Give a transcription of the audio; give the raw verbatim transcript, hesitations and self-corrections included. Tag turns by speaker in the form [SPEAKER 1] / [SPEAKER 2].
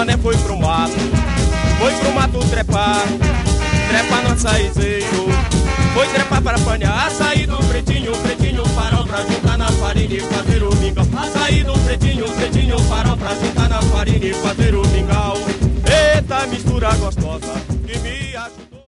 [SPEAKER 1] mané foi pro mato, foi pro mato trepar, trepa no açaizeiro, foi trepar para apanhar. Açaí do pretinho, pretinho, farol pra juntar na farinha e fazer o mingau. Açaí do pretinho, pretinho, farol pra juntar na farinha e fazer o mingau. Eita mistura gostosa,